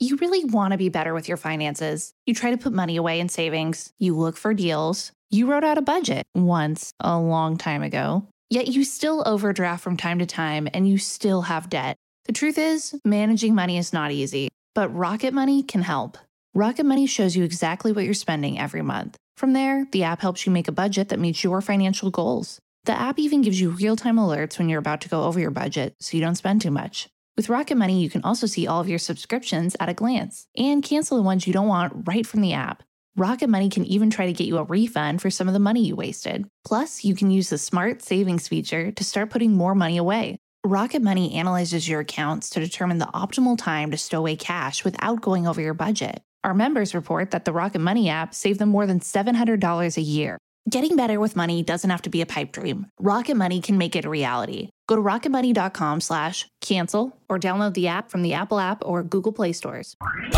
You really want to be better with your finances. You try to put money away in savings. You look for deals. You wrote out a budget once a long time ago. Yet you still overdraft from time to time and you still have debt. The truth is, managing money is not easy, but Rocket Money can help. Rocket Money shows you exactly what you're spending every month. From there, the app helps you make a budget that meets your financial goals. The app even gives you real-time alerts when you're about to go over your budget so you don't spend too much. With Rocket Money, you can also see all of your subscriptions at a glance and cancel the ones you don't want right from the app. Rocket Money can even try to get you a refund for some of the money you wasted. Plus, you can use the Smart Savings feature to start putting more money away. Rocket Money analyzes your accounts to determine the optimal time to stow away cash without going over your budget. Our members report that the Rocket Money app saved them more than $700 a year. Getting better with money doesn't have to be a pipe dream. Rocket Money can make it a reality. Go to rocketmoney.com/cancel or download the app from the Apple App or Google Play stores.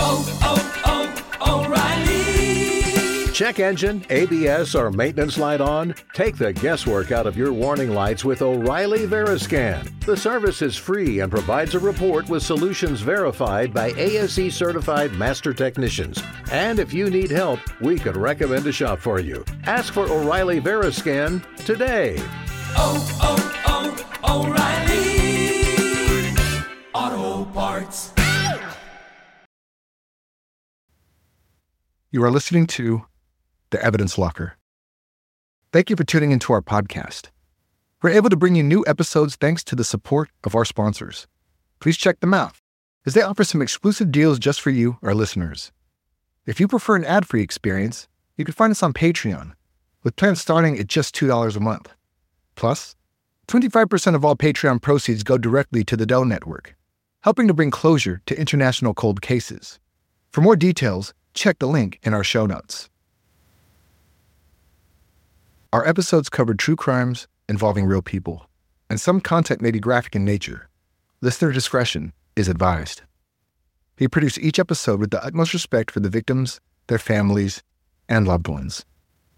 O'Reilly. Check engine, ABS, or maintenance light on? Take the guesswork out of your warning lights with O'Reilly Veriscan. The service is free and provides a report with solutions verified by ASE certified master technicians. And if you need help, we could recommend a shop for you. Ask for O'Reilly Veriscan today. O'Reilly Auto Parts. You are listening to The Evidence Locker. Thank you for tuning into our podcast. We're able to bring you new episodes thanks to the support of our sponsors. Please check them out, as they offer some exclusive deals just for you, our listeners. If you prefer an ad-free experience, you can find us on Patreon, with plans starting at just $2 a month. Plus, 25% of all Patreon proceeds go directly to the Doe Network, helping to bring closure to international cold cases. For more details, check the link in our show notes. Our episodes cover true crimes involving real people, and some content may be graphic in nature. Listener discretion is advised. We produce each episode with the utmost respect for the victims, their families, and loved ones.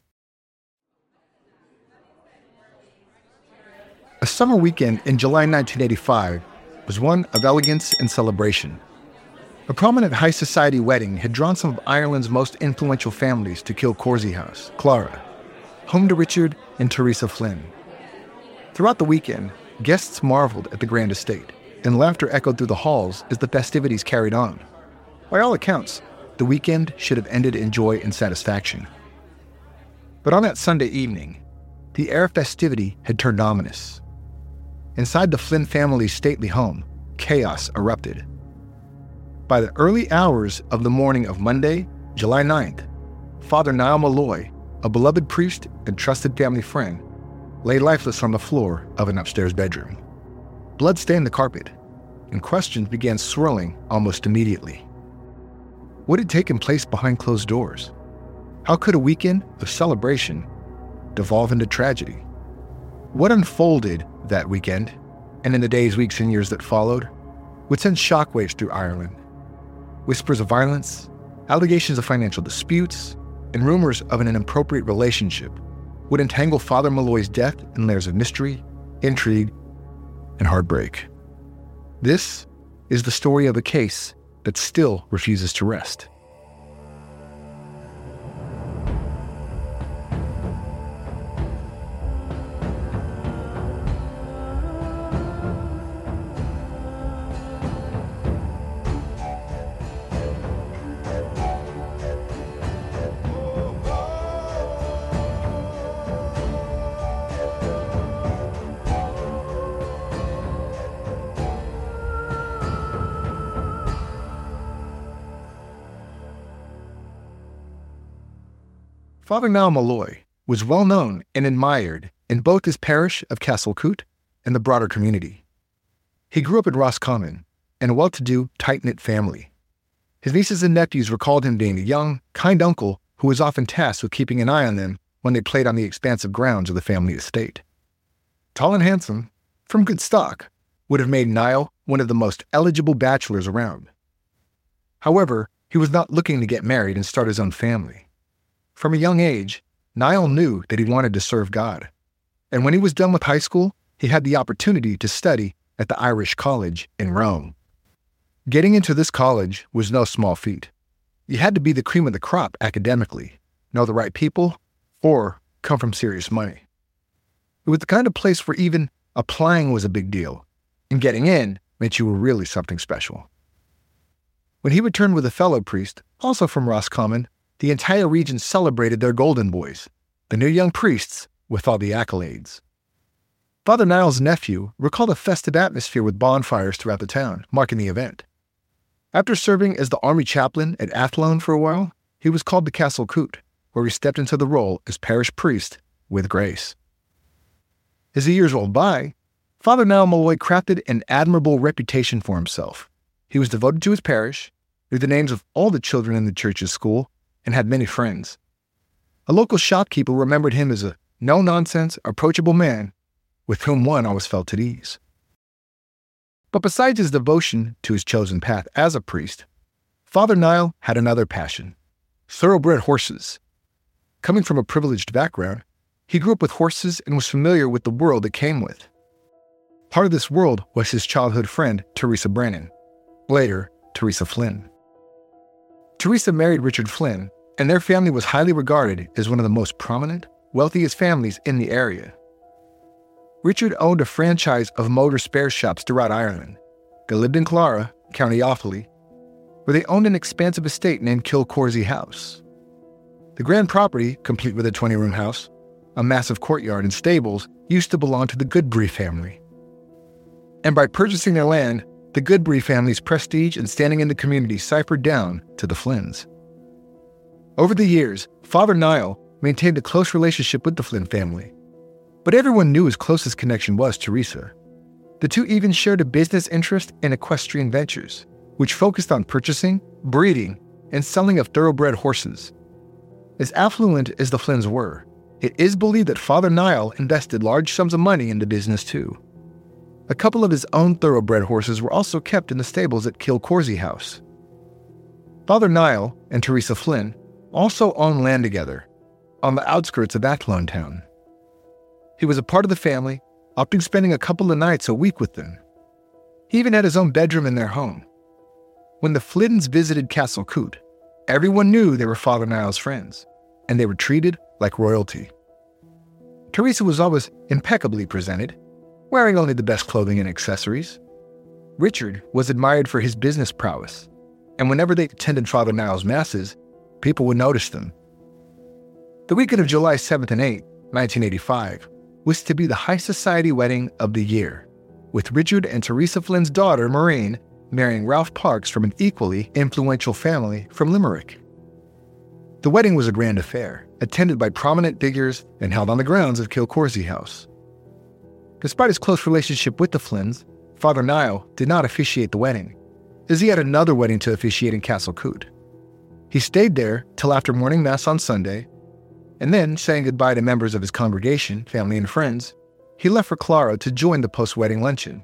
A summer weekend in July 1985 was one of elegance and celebration. A prominent high society wedding had drawn some of Ireland's most influential families to Kilcorsey House, Clara, home to Richard and Teresa Flynn. Throughout the weekend, guests marveled at the grand estate, and laughter echoed through the halls as the festivities carried on. By all accounts, the weekend should have ended in joy and satisfaction. But on that Sunday evening, the air of festivity had turned ominous. Inside the Flynn family's stately home, chaos erupted. By the early hours of the morning of Monday, July 9th, Father Niall Malloy, a beloved priest and trusted family friend, lay lifeless on the floor of an upstairs bedroom. Blood stained the carpet, and questions began swirling almost immediately. What had taken place behind closed doors? How could a weekend of celebration devolve into tragedy? What unfolded that weekend, and in the days, weeks, and years that followed, would send shockwaves through Ireland. Whispers of violence, allegations of financial disputes, and rumors of an inappropriate relationship would entangle Father Malloy's death in layers of mystery, intrigue, and heartbreak. This is the story of a case that still refuses to rest. Father Niall Malloy was well known and admired in both his parish of Castlecoot and the broader community. He grew up in Roscommon in a well-to-do, tight-knit family. His nieces and nephews recalled him being a young, kind uncle who was often tasked with keeping an eye on them when they played on the expansive grounds of the family estate. Tall and handsome, from good stock, would have made Niall one of the most eligible bachelors around. However, he was not looking to get married and start his own family. From a young age, Niall knew that he wanted to serve God. And when he was done with high school, he had the opportunity to study at the Irish College in Rome. Getting into this college was no small feat. You had to be the cream of the crop academically, know the right people, or come from serious money. It was the kind of place where even applying was a big deal, and getting in meant you were really something special. When he returned with a fellow priest, also from Roscommon, the entire region celebrated their golden boys, the new young priests, with all the accolades. Father Niall's nephew recalled a festive atmosphere with bonfires throughout the town, marking the event. After serving as the army chaplain at Athlone for a while, he was called to Castle Coote, where he stepped into the role as parish priest with grace. As the years rolled by, Father Niall Molloy crafted an admirable reputation for himself. He was devoted to his parish, knew the names of all the children in the church's school, and had many friends. A local shopkeeper remembered him as a no-nonsense, approachable man with whom one always felt at ease. But besides his devotion to his chosen path as a priest, Father Niall had another passion: thoroughbred horses. Coming from a privileged background, he grew up with horses and was familiar with the world it came with. Part of this world was his childhood friend, Teresa Brennan, later Teresa Flynn. Teresa married Richard Flynn, and their family was highly regarded as one of the most prominent, wealthiest families in the area. Richard owned a franchise of motor spare shops throughout Ireland. They lived in Clara, County Offaly, where they owned an expansive estate named Kilcorsey House. The grand property, complete with a 20-room house, a massive courtyard and stables, used to belong to the Goodbree family. And by purchasing their land, the Goodbree family's prestige and standing in the community ciphered down to the Flynns. Over the years, Father Niall maintained a close relationship with the Flynn family, but everyone knew his closest connection was Teresa. The two even shared a business interest in equestrian ventures, which focused on purchasing, breeding, and selling of thoroughbred horses. As affluent as the Flynns were, it is believed that Father Niall invested large sums of money in the business too. A couple of his own thoroughbred horses were also kept in the stables at Kilcorsey House. Father Niall and Teresa Flynn also owned land together on the outskirts of Athlone town. He was a part of the family, often spending a couple of nights a week with them. He even had his own bedroom in their home. When the Flynns visited Castle Coote, everyone knew they were Father Niall's friends, and they were treated like royalty. Teresa was always impeccably presented, wearing only the best clothing and accessories. Richard was admired for his business prowess, and whenever they attended Father Niall's masses, people would notice them. The weekend of July 7th and 8th, 1985, was to be the high society wedding of the year, with Richard and Teresa Flynn's daughter, Maureen, marrying Ralph Parks from an equally influential family from Limerick. The wedding was a grand affair, attended by prominent figures and held on the grounds of Kilcorsey House. Despite his close relationship with the Flynns, Father Niall did not officiate the wedding, as he had another wedding to officiate in Castle Coote. He stayed there till after morning mass on Sunday, and then, saying goodbye to members of his congregation, family, and friends, he left for Clara to join the post-wedding luncheon.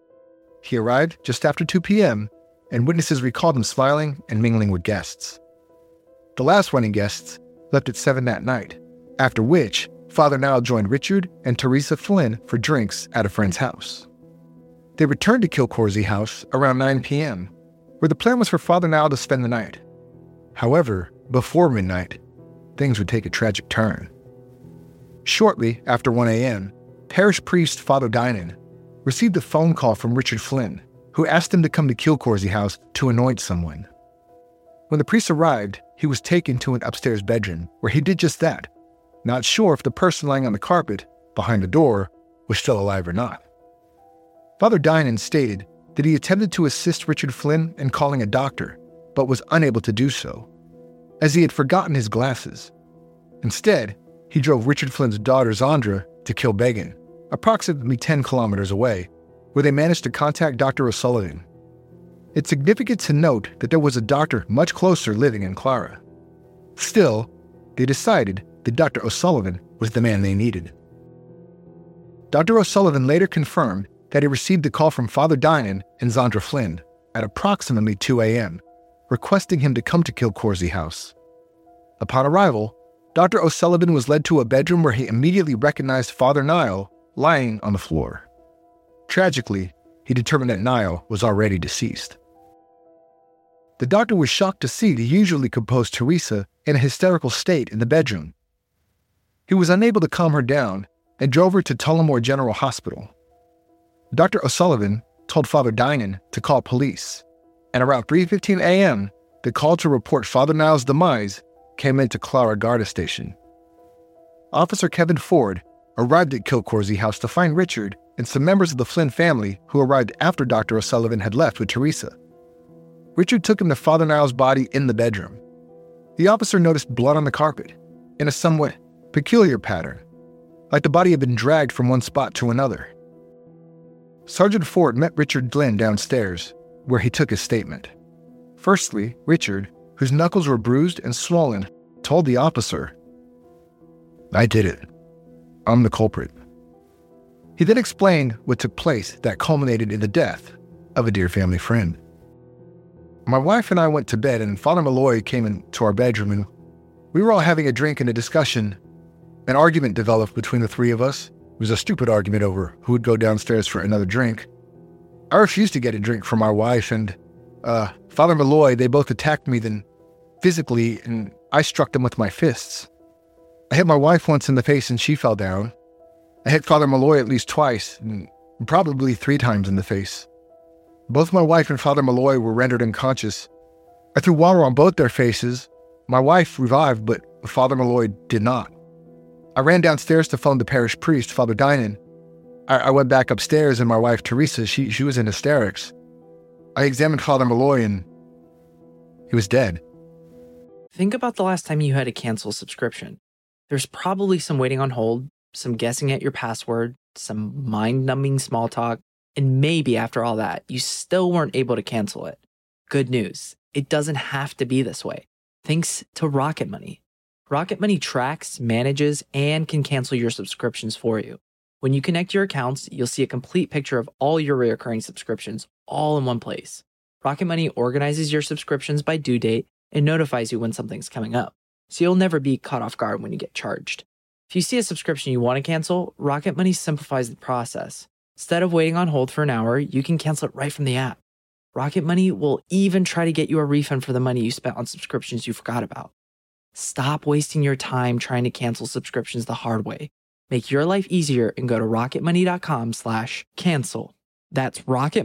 He arrived just after 2 p.m., and witnesses recalled him smiling and mingling with guests. The last wedding guests left at 7 that night, after which Father Niall joined Richard and Teresa Flynn for drinks at a friend's house. They returned to Kilcorsey House around 9 p.m., where the plan was for Father Niall to spend the night. However, before midnight, things would take a tragic turn. Shortly after 1 a.m., parish priest Father Dinan received a phone call from Richard Flynn, who asked him to come to Kilcorsey House to anoint someone. When the priest arrived, he was taken to an upstairs bedroom, where he did just that, not sure if the person lying on the carpet behind the door was still alive or not. Father Dinan stated that he attempted to assist Richard Flynn in calling a doctor, but was unable to do so, as he had forgotten his glasses. Instead, he drove Richard Flynn's daughter Zandra to Kilbeggan, approximately 10 kilometers away, where they managed to contact Dr. O'Sullivan. It's significant to note that there was a doctor much closer living in Clara. Still, they decided that Dr. O'Sullivan was the man they needed. Dr. O'Sullivan later confirmed that he received a call from Father Dinan and Zandra Flynn at approximately 2 a.m., requesting him to come to Kilcorsey House. Upon arrival, Dr. O'Sullivan was led to a bedroom where he immediately recognized Father Niall lying on the floor. Tragically, he determined that Niall was already deceased. The doctor was shocked to see the usually composed Teresa in a hysterical state in the bedroom. He was unable to calm her down and drove her to Tullamore General Hospital. Dr. O'Sullivan told Father Dinan to call police, and around 3:15 a.m., the call to report Father Niles' demise came into Clara Garda Station. Officer Kevin Ford arrived at Kilcorsey House to find Richard and some members of the Flynn family who arrived after Dr. O'Sullivan had left with Teresa. Richard took him to Father Niles' body in the bedroom. The officer noticed blood on the carpet in a somewhat peculiar pattern, like the body had been dragged from one spot to another. Sergeant Ford met Richard Flynn downstairs, where he took his statement. Firstly, Richard, whose knuckles were bruised and swollen, told the officer, "I did it. I'm the culprit." He then explained what took place that culminated in the death of a dear family friend. "My wife and I went to bed, and Father Malloy came into our bedroom, and we were all having a drink and a discussion. An argument developed between the three of us. It was a stupid argument over who would go downstairs for another drink. I refused to get a drink from my wife, and Father Malloy, they both attacked me then physically, and I struck them with my fists. I hit my wife once in the face and she fell down. I hit Father Malloy at least twice, and probably 3 times in the face. Both my wife and Father Malloy were rendered unconscious. I threw water on both their faces. My wife revived, but Father Malloy did not. I ran downstairs to phone the parish priest, Father Dinan. I went back upstairs, and my wife, Teresa, she was in hysterics. I examined Father Malloy, and he was dead." Think about the last time you had to cancel a subscription. There's probably some waiting on hold, some guessing at your password, some mind-numbing small talk, and maybe after all that, you still weren't able to cancel it. Good news, it doesn't have to be this way. Thanks to Rocket Money. Rocket Money tracks, manages, and can cancel your subscriptions for you. When you connect your accounts, you'll see a complete picture of all your recurring subscriptions all in one place. Rocket Money organizes your subscriptions by due date and notifies you when something's coming up, so you'll never be caught off guard when you get charged. If you see a subscription you want to cancel, Rocket Money simplifies the process. Instead of waiting on hold for an hour, you can cancel it right from the app. Rocket Money will even try to get you a refund for the money you spent on subscriptions you forgot about. Stop wasting your time trying to cancel subscriptions the hard way. Make your life easier and go to rocketmoney.com/cancel. That's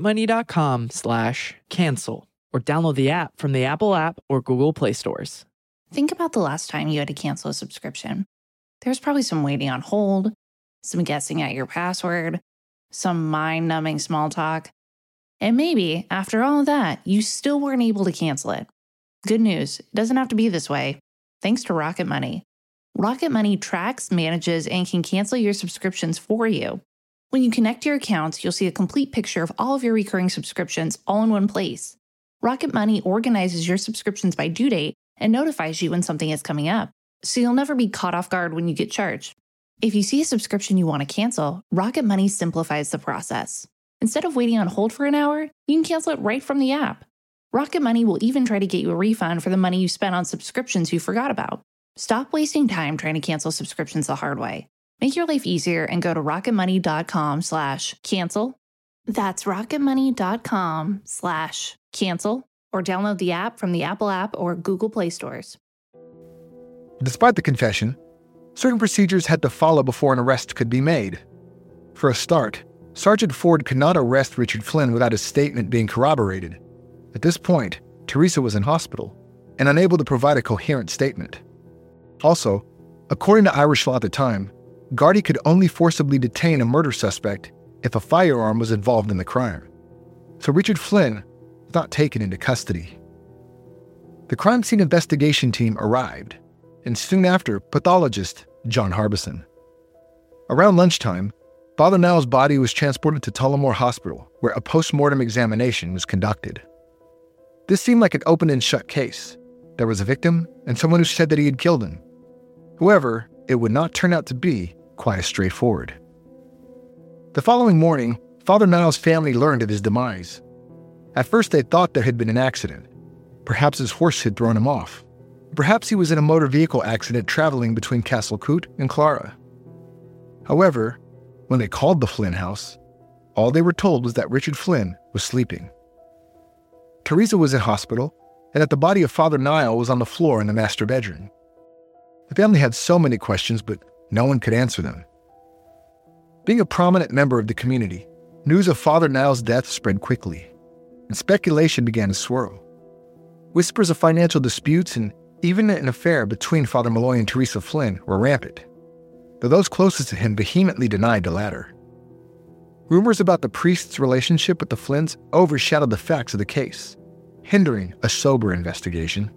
rocketmoney.com/cancel. Or download the app from the Apple app or Google Play stores. Think about the last time you had to cancel a subscription. There's probably some waiting on hold, some guessing at your password, some mind-numbing small talk. And maybe, after all of that, you still weren't able to cancel it. Good news, it doesn't have to be this way. Thanks to Rocket Money. Rocket Money tracks, manages, and can cancel your subscriptions for you. When you connect your accounts, you'll see a complete picture of all of your recurring subscriptions all in one place. Rocket Money organizes your subscriptions by due date and notifies you when something is coming up, so you'll never be caught off guard when you get charged. If you see a subscription you want to cancel, Rocket Money simplifies the process. Instead of waiting on hold for an hour, you can cancel it right from the app. Rocket Money will even try to get you a refund for the money you spent on subscriptions you forgot about. Stop wasting time trying to cancel subscriptions the hard way. Make your life easier and go to rocketmoney.com/cancel. That's rocketmoney.com/cancel, or download the app from the Apple app or Google Play stores. Despite the confession, certain procedures had to follow before an arrest could be made. For a start, Sergeant Ford could not arrest Richard Flynn without his statement being corroborated. At this point, Teresa was in hospital and unable to provide a coherent statement. Also, according to Irish law at the time, Gardaí could only forcibly detain a murder suspect if a firearm was involved in the crime. So Richard Flynn was not taken into custody. The crime scene investigation team arrived, and soon after, pathologist John Harbison. Around lunchtime, Father Niles' body was transported to Tullamore Hospital, where a post-mortem examination was conducted. This seemed like an open and shut case. There was a victim and someone who said that he had killed him. However, it would not turn out to be quite as straightforward. The following morning, Father Niles' family learned of his demise. At first, they thought there had been an accident. Perhaps his horse had thrown him off. Perhaps he was in a motor vehicle accident traveling between Castle Coote and Clara. However, when they called the Flynn house, all they were told was that Richard Flynn was sleeping. Teresa was in hospital, and that the body of Father Nile was on the floor in the master bedroom. The family had so many questions, but no one could answer them. Being a prominent member of the community, news of Father Nile's death spread quickly, and speculation began to swirl. Whispers of financial disputes and even an affair between Father Malloy and Teresa Flynn were rampant, though those closest to him vehemently denied the latter. Rumors about the priest's relationship with the Flynns overshadowed the facts of the case, hindering a sober investigation.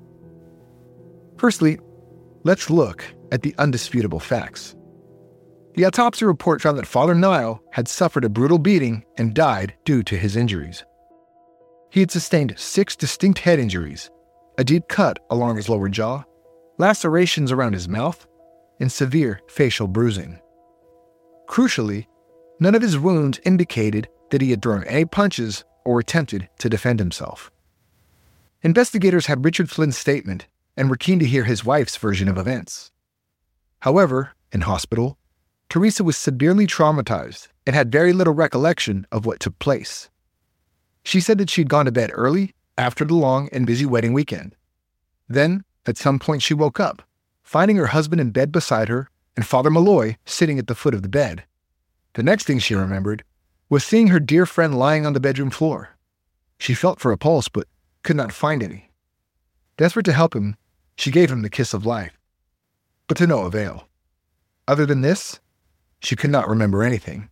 Firstly, let's look at the undisputable facts. The autopsy report found that Father Nile had suffered a brutal beating and died due to his injuries. He had sustained 6 distinct head injuries, a deep cut along his lower jaw, lacerations around his mouth, and severe facial bruising. Crucially, none of his wounds indicated that he had thrown any punches or attempted to defend himself. Investigators had Richard Flynn's statement and were keen to hear his wife's version of events. However, in hospital, Teresa was severely traumatized and had very little recollection of what took place. She said that she'd gone to bed early after the long and busy wedding weekend. Then, at some point, she woke up, finding her husband in bed beside her and Father Malloy sitting at the foot of the bed. The next thing she remembered was seeing her dear friend lying on the bedroom floor. She felt for a pulse but could not find any. Desperate to help him, she gave him the kiss of life, but to no avail. Other than this, she could not remember anything.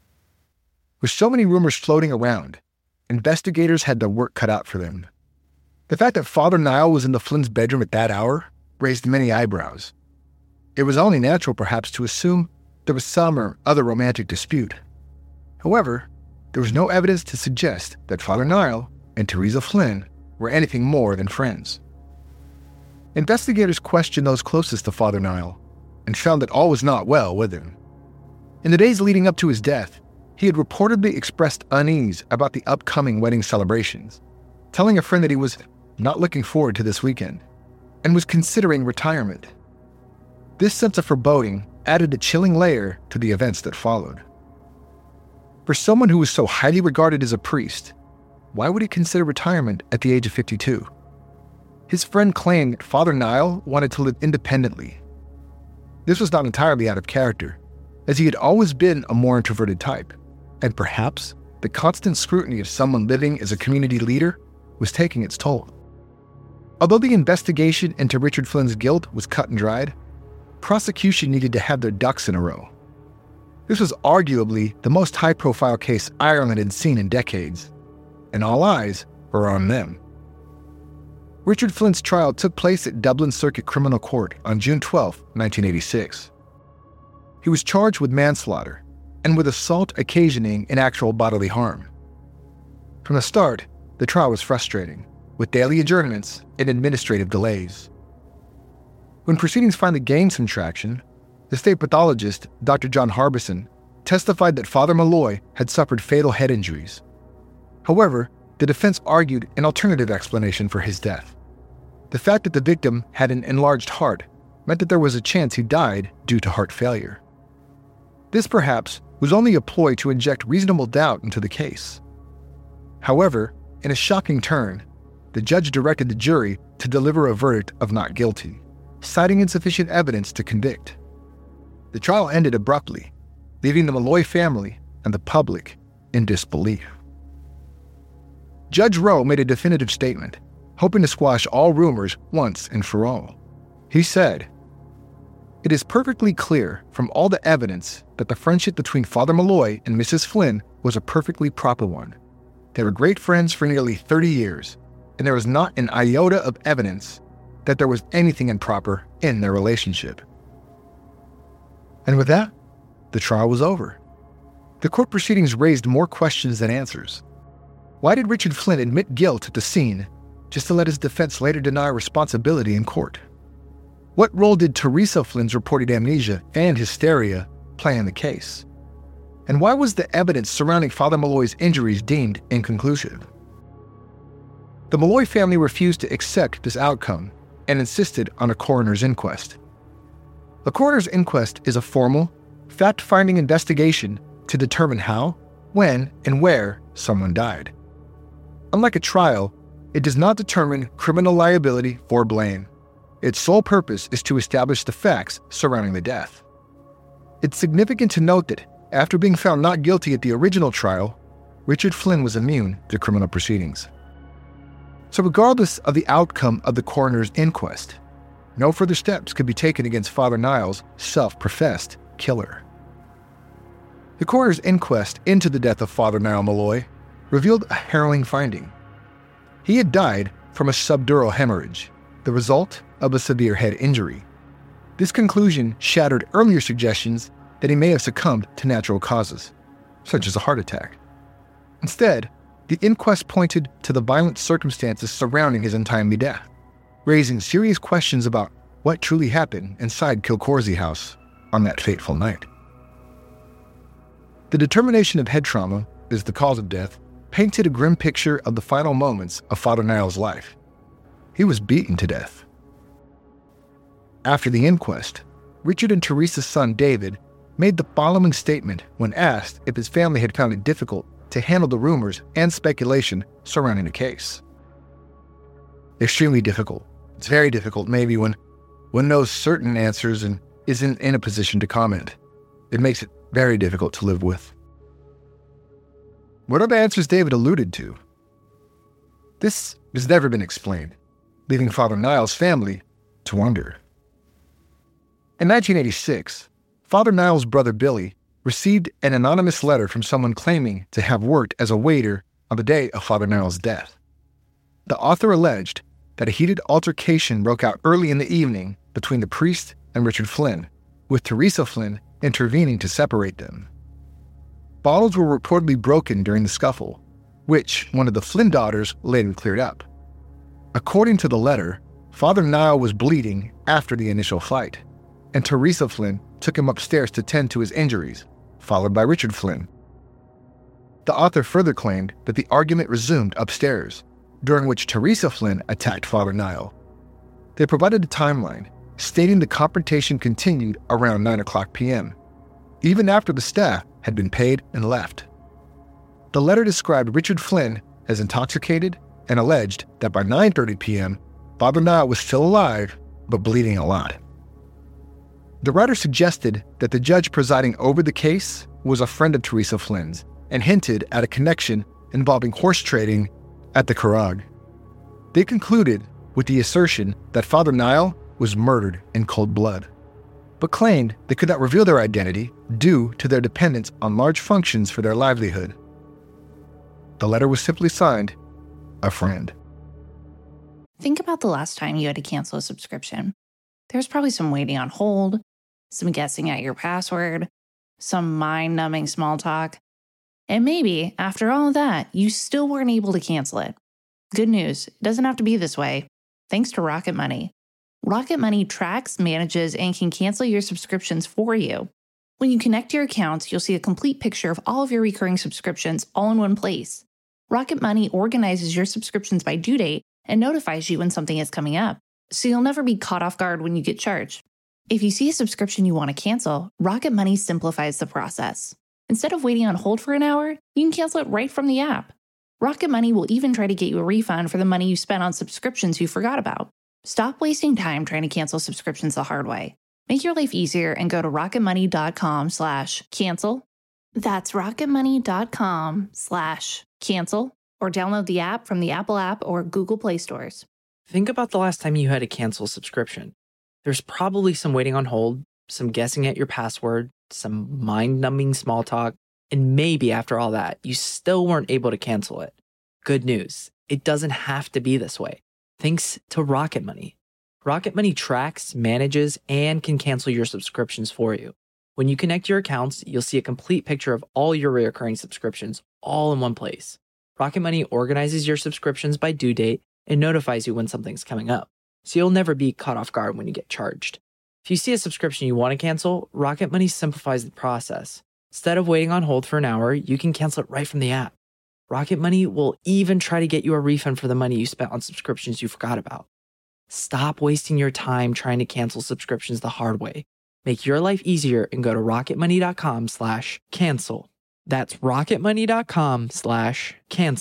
With so many rumors floating around, investigators had their work cut out for them. The fact that Father Nile was in the Flynn's bedroom at that hour raised many eyebrows. It was only natural, perhaps, to assume there was some or other romantic dispute. However, there was no evidence to suggest that Father Nile and Teresa Flynn were anything more than friends. Investigators questioned those closest to Father Nile and found that all was not well with him. In the days leading up to his death, he had reportedly expressed unease about the upcoming wedding celebrations, telling a friend that he was not looking forward to this weekend and was considering retirement. This sense of foreboding added a chilling layer to the events that followed. For someone who was so highly regarded as a priest, why would he consider retirement at the age of 52? His friend claimed that Father Nile wanted to live independently. This was not entirely out of character, as he had always been a more introverted type, and perhaps the constant scrutiny of someone living as a community leader was taking its toll. Although the investigation into Richard Flynn's guilt was cut and dried, prosecution needed to have their ducks in a row. This was arguably the most high-profile case Ireland had seen in decades, and all eyes were on them. Richard Flynn's trial took place at Dublin Circuit Criminal Court on June 12, 1986. He was charged with manslaughter and with assault occasioning an actual bodily harm. From the start, the trial was frustrating, with daily adjournments and administrative delays. When proceedings finally gained some traction, the state pathologist, Dr. John Harbison, testified that Father Malloy had suffered fatal head injuries. However, the defense argued an alternative explanation for his death. The fact that the victim had an enlarged heart meant that there was a chance he died due to heart failure. This, perhaps, was only a ploy to inject reasonable doubt into the case. However, in a shocking turn, the judge directed the jury to deliver a verdict of not guilty, citing insufficient evidence to convict. The trial ended abruptly, leaving the Malloy family and the public in disbelief. Judge Rowe made a definitive statement, hoping to squash all rumors once and for all. He said, "It is perfectly clear from all the evidence that the friendship between Father Malloy and Mrs. Flynn was a perfectly proper one. They were great friends for nearly 30 years, and there was not an iota of evidence that there was anything improper in their relationship." And with that, the trial was over. The court proceedings raised more questions than answers. Why did Richard Flynn admit guilt at the scene just to let his defense later deny responsibility in court? What role did Teresa Flynn's reported amnesia and hysteria play in the case? And why was the evidence surrounding Father Malloy's injuries deemed inconclusive? The Malloy family refused to accept this outcome and insisted on a coroner's inquest. A coroner's inquest is a formal, fact-finding investigation to determine how, when, and where someone died. Unlike a trial, It does not determine criminal liability or blame. Its sole purpose is to establish the facts surrounding the death. It's significant to note that after being found not guilty at the original trial, Richard Flynn was immune to criminal proceedings. So regardless of the outcome of the coroner's inquest, no further steps could be taken against Father Niles' self-professed killer. The coroner's inquest into the death of Father Niall Malloy revealed a harrowing finding. He had died from a subdural hemorrhage, the result of a severe head injury. This conclusion shattered earlier suggestions that he may have succumbed to natural causes, such as a heart attack. Instead, the inquest pointed to the violent circumstances surrounding his untimely death, raising serious questions about what truly happened inside Kilcorsey House on that fateful night. The determination of head trauma as the cause of death painted a grim picture of the final moments of Father Niles' life. He was beaten to death. After the inquest, Richard and Teresa's son David made the following statement when asked if his family had found it difficult to handle the rumors and speculation surrounding the case. Extremely difficult. It's very difficult maybe when one knows certain answers and isn't in a position to comment. It makes it very difficult to live with. What are the answers David alluded to? This has never been explained, leaving Father Niles' family to wonder. In 1986, Father Niles' brother Billy received an anonymous letter from someone claiming to have worked as a waiter on the day of Father Niles' death. The author alleged that a heated altercation broke out early in the evening between the priest and Richard Flynn, with Teresa Flynn intervening to separate them. Bottles were reportedly broken during the scuffle, which one of the Flynn daughters later cleared up. According to the letter, Father Niall was bleeding after the initial fight, and Teresa Flynn took him upstairs to tend to his injuries, followed by Richard Flynn. The author further claimed that the argument resumed upstairs, during which Teresa Flynn attacked Father Niall. They provided a timeline, stating the confrontation continued around 9:00 p.m., even after the staff had been paid and left. The letter described Richard Flynn as intoxicated and alleged that by 9:30 p.m., Father Niall was still alive, but bleeding a lot. The writer suggested that the judge presiding over the case was a friend of Teresa Flynn's and hinted at a connection involving horse trading at the Curragh. They concluded with the assertion that Father Niall was murdered in cold blood, but claimed they could not reveal their identity due to their dependence on large functions for their livelihood. The letter was simply signed, a friend. Think about the last time you had to cancel a subscription. There's probably some waiting on hold, some guessing at your password, some mind-numbing small talk, and maybe, after all of that, you still weren't able to cancel it. Good news, it doesn't have to be this way, thanks to Rocket Money. Rocket Money tracks, manages, and can cancel your subscriptions for you. When you connect your accounts, you'll see a complete picture of all of your recurring subscriptions all in one place. Rocket Money organizes your subscriptions by due date and notifies you when something is coming up, so you'll never be caught off guard when you get charged. If you see a subscription you want to cancel, Rocket Money simplifies the process. Instead of waiting on hold for an hour, you can cancel it right from the app. Rocket Money will even try to get you a refund for the money you spent on subscriptions you forgot about. Stop wasting time trying to cancel subscriptions the hard way. Make your life easier and go to rocketmoney.com/cancel. That's rocketmoney.com/cancel, or download the app from the Apple App or Google Play stores. Think about the last time you had to cancel a subscription. There's probably some waiting on hold, some guessing at your password, some mind-numbing small talk, and maybe after all that, you still weren't able to cancel it. Good news, it doesn't have to be this way, thanks to Rocket Money. Rocket Money tracks, manages, and can cancel your subscriptions for you. When you connect your accounts, you'll see a complete picture of all your recurring subscriptions all in one place. Rocket Money organizes your subscriptions by due date and notifies you when something's coming up, so you'll never be caught off guard when you get charged. If you see a subscription you want to cancel, Rocket Money simplifies the process. Instead of waiting on hold for an hour, you can cancel it right from the app. Rocket Money will even try to get you a refund for the money you spent on subscriptions you forgot about. Stop wasting your time trying to cancel subscriptions the hard way. Make your life easier and go to rocketmoney.com/cancel. That's rocketmoney.com/cancel.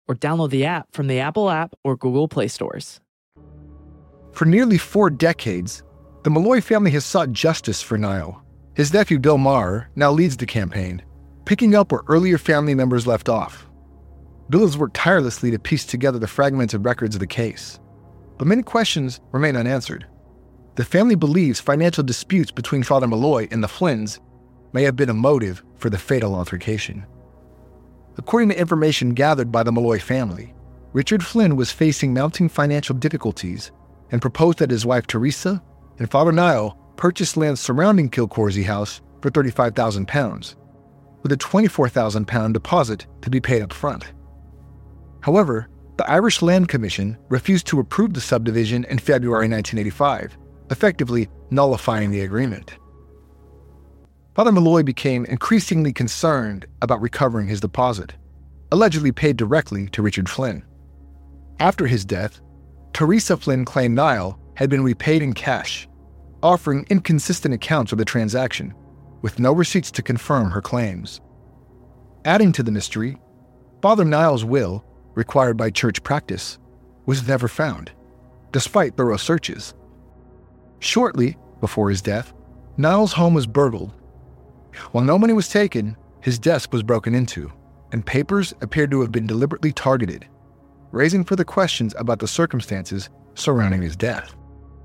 or download the app from the Apple App or Google Play stores. For nearly 4 decades, the Malloy family has sought justice for Niall. His nephew Bill Maher now leads the campaign, picking up where earlier family members left off. Bill has worked tirelessly to piece together the fragmented records of the case, but many questions remain unanswered. The family believes financial disputes between Father Malloy and the Flynns may have been a motive for the fatal altercation. According to information gathered by the Malloy family, Richard Flynn was facing mounting financial difficulties and proposed that his wife Teresa and Father Niall purchase land surrounding Kilcorsey House for £35,000, with a £24,000 deposit to be paid up front. However, the Irish Land Commission refused to approve the subdivision in February 1985, effectively nullifying the agreement. Father Malloy became increasingly concerned about recovering his deposit, allegedly paid directly to Richard Flynn. After his death, Teresa Flynn claimed Niall had been repaid in cash, offering inconsistent accounts of the transaction, with no receipts to confirm her claims. Adding to the mystery, Father Niall's will, required by church practice, was never found, despite thorough searches. Shortly before his death, Niall's home was burgled. While no money was taken, his desk was broken into, and papers appeared to have been deliberately targeted, raising further questions about the circumstances surrounding his death.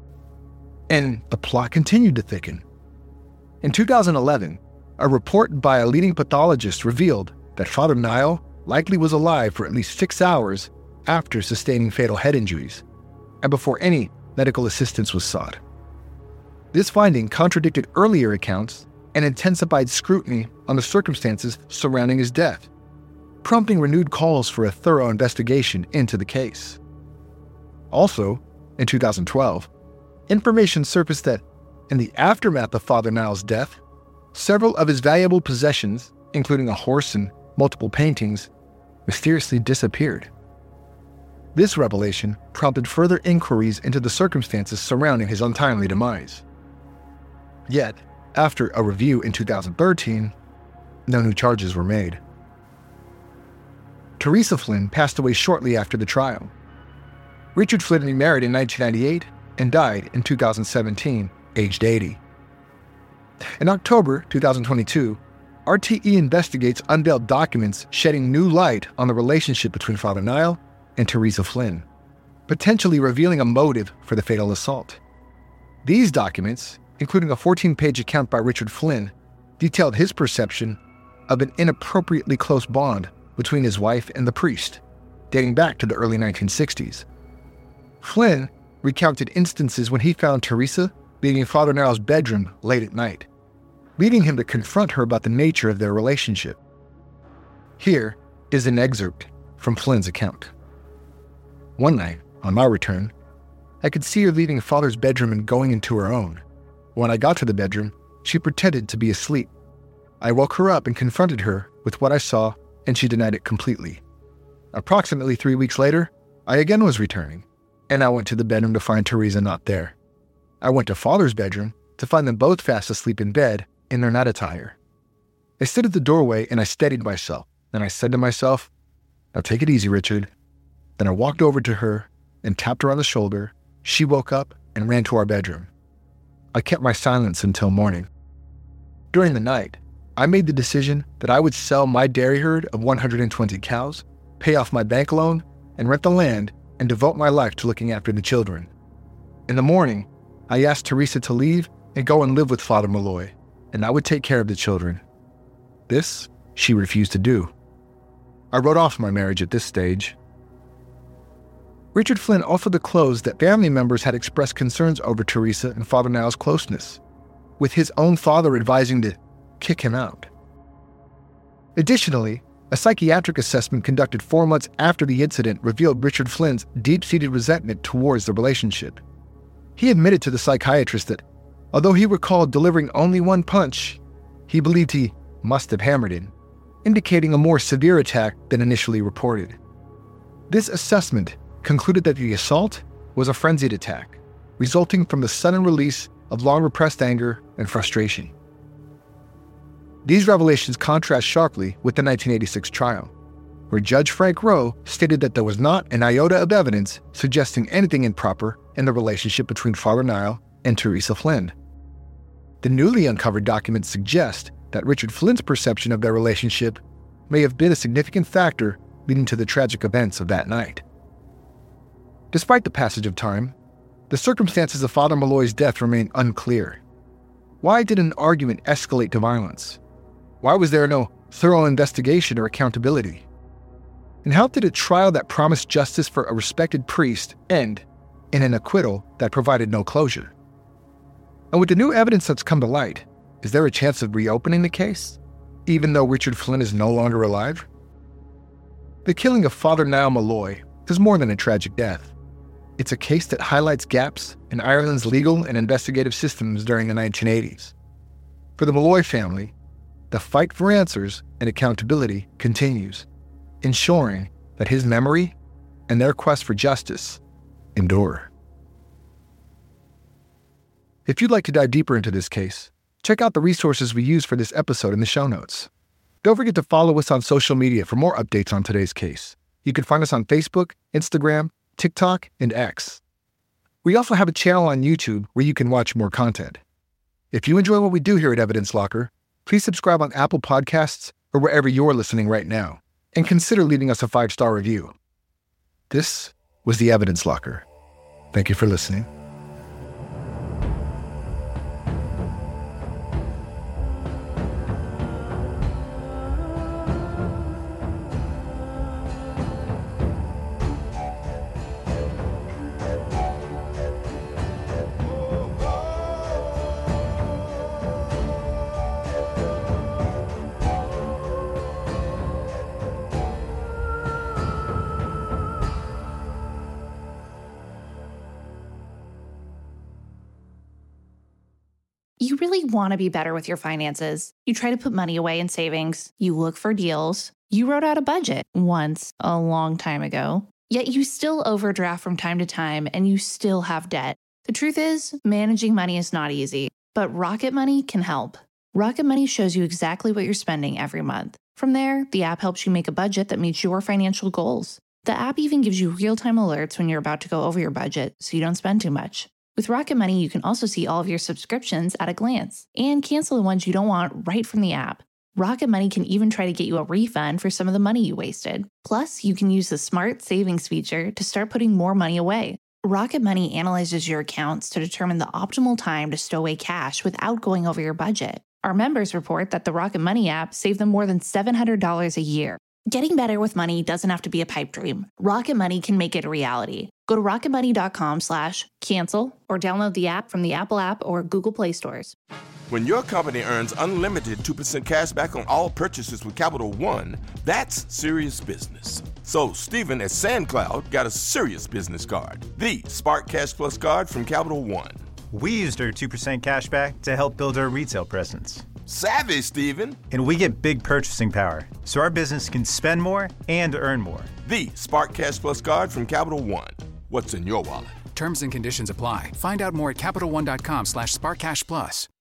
And the plot continued to thicken. In 2011, a report by a leading pathologist revealed that Father Niall likely was alive for at least 6 hours after sustaining fatal head injuries, and before any medical assistance was sought. This finding contradicted earlier accounts and intensified scrutiny on the circumstances surrounding his death, prompting renewed calls for a thorough investigation into the case. Also, in 2012, information surfaced that, in the aftermath of Father Niall's death, several of his valuable possessions, including a horse and multiple paintings, mysteriously disappeared. This revelation prompted further inquiries into the circumstances surrounding his untimely demise. Yet, after a review in 2013, no new charges were made. Teresa Flynn passed away shortly after the trial. Richard Flynn remarried in 1998 and died in 2017, aged 80. In October 2022, RTE Investigates unveiled documents shedding new light on the relationship between Father Niall and Teresa Flynn, potentially revealing a motive for the fatal assault. These documents, including a 14-page account by Richard Flynn, detailed his perception of an inappropriately close bond between his wife and the priest, dating back to the early 1960s. Flynn recounted instances when he found Teresa leaving Father Niall's bedroom late at night, leading him to confront her about the nature of their relationship. Here is an excerpt from Flynn's account. One night, on my return, I could see her leaving Father's bedroom and going into her own. When I got to the bedroom, she pretended to be asleep. I woke her up and confronted her with what I saw, and she denied it completely. Approximately 3 weeks later, I again was returning, and I went to the bedroom to find Teresa not there. I went to Father's bedroom to find them both fast asleep in bed in their night attire. I stood at the doorway and I steadied myself. Then I said to myself, "Now take it easy, Richard." Then I walked over to her and tapped her on the shoulder. She woke up and ran to our bedroom. I kept my silence until morning. During the night, I made the decision that I would sell my dairy herd of 120 cows, pay off my bank loan, and rent the land and devote my life to looking after the children. In the morning, I asked Teresa to leave and go and live with Father Malloy, and I would take care of the children. This she refused to do. I wrote off my marriage at this stage. Richard Flynn also disclosed that family members had expressed concerns over Teresa and Father Niall's closeness, with his own father advising to kick him out. Additionally, a psychiatric assessment conducted 4 months after the incident revealed Richard Flynn's deep-seated resentment towards the relationship. He admitted to the psychiatrist that, although he recalled delivering only one punch, he believed he must have hammered it, indicating a more severe attack than initially reported. This assessment concluded that the assault was a frenzied attack, resulting from the sudden release of long-repressed anger and frustration. These revelations contrast sharply with the 1986 trial. where Judge Frank Rowe stated that there was not an iota of evidence suggesting anything improper in the relationship between Father Nile and Teresa Flynn. The newly uncovered documents suggest that Richard Flynn's perception of their relationship may have been a significant factor leading to the tragic events of that night. Despite the passage of time, the circumstances of Father Malloy's death remain unclear. Why did an argument escalate to violence? Why was there no thorough investigation or accountability? And how did a trial that promised justice for a respected priest end in an acquittal that provided no closure? And with the new evidence that's come to light, is there a chance of reopening the case, even though Richard Flynn is no longer alive? The killing of Father Niall Malloy is more than a tragic death. It's a case that highlights gaps in Ireland's legal and investigative systems during the 1980s. For the Malloy family, the fight for answers and accountability continues, ensuring that his memory and their quest for justice endure. If you'd like to dive deeper into this case, check out the resources we use for this episode in the show notes. Don't forget to follow us on social media for more updates on today's case. You can find us on Facebook, Instagram, TikTok, and X. We also have a channel on YouTube where you can watch more content. If you enjoy what we do here at Evidence Locker, please subscribe on Apple Podcasts or wherever you're listening right now, and consider leaving us a 5-star review. This was the Evidence Locker. Thank you for listening. You really want to be better with your finances. You try to put money away in savings. You look for deals. You wrote out a budget once a long time ago. Yet you still overdraft from time to time and you still have debt. The truth is, managing money is not easy, but Rocket Money can help. Rocket Money shows you exactly what you're spending every month. From there, the app helps you make a budget that meets your financial goals. The app even gives you real-time alerts when you're about to go over your budget so you don't spend too much. With Rocket Money, you can also see all of your subscriptions at a glance and cancel the ones you don't want right from the app. Rocket Money can even try to get you a refund for some of the money you wasted. Plus, you can use the Smart Savings feature to start putting more money away. Rocket Money analyzes your accounts to determine the optimal time to stow away cash without going over your budget. Our members report that the Rocket Money app saved them more than $700 a year. Getting better with money doesn't have to be a pipe dream. Rocket Money can make it a reality. Go to rocketmoney.com/cancel or download the app from the Apple App or Google Play stores. When your company earns unlimited 2% cash back on all purchases with Capital One, that's serious business. So Stephen at SandCloud got a serious business card, the Spark Cash Plus card from Capital One. We used our 2% cash back to help build our retail presence. Savvy, Stephen. And we get big purchasing power, so our business can spend more and earn more. The Spark Cash Plus card from Capital One. What's in your wallet? Terms and conditions apply. Find out more at CapitalOne.com/SparkCashPlus.